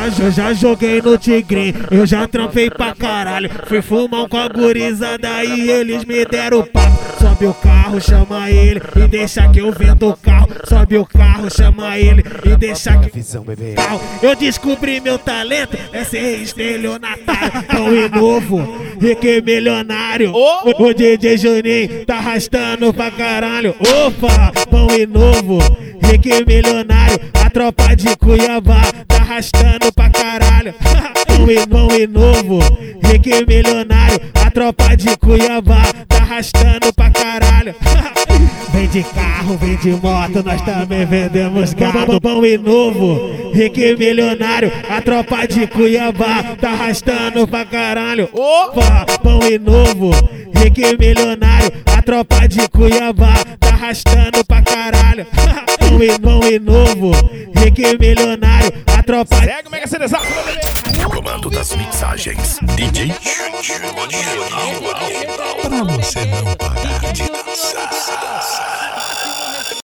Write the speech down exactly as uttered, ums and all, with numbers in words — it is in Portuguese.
já, já, já joguei no tigrinho, eu já trampei pra caralho. Fui fumar com a gurizada e eles me deram papo. Sobe o carro, chama ele e deixa que eu vendo o carro. Sobe o carro, chama ele e deixa que visão, bebê. eu descobri meu talento, é ser estelionatário. Pão e novo, rico e milionário. O, o D J Juninho tá arrastando pra caralho. Opa, pão e novo, rico e milionário. A tropa de Cuiabá tá arrastando pra caralho. Pão e, pão e novo, rico e milionário. A tropa de Cuiabá tá arrastando pra caralho. Vem de carro, vem de moto, nós também vendemos gado. Pão e novo, rico e milionário. A tropa de Cuiabá tá arrastando pra caralho. Opa, pão e novo, rico e milionário. A tropa de Cuiabá tá arrastando pra caralho. Pão e, pão e novo, rico e milionário. A tropa Segue o Mega Cena Exato, No comando das mixagens, D J Pra você não parar de dançar.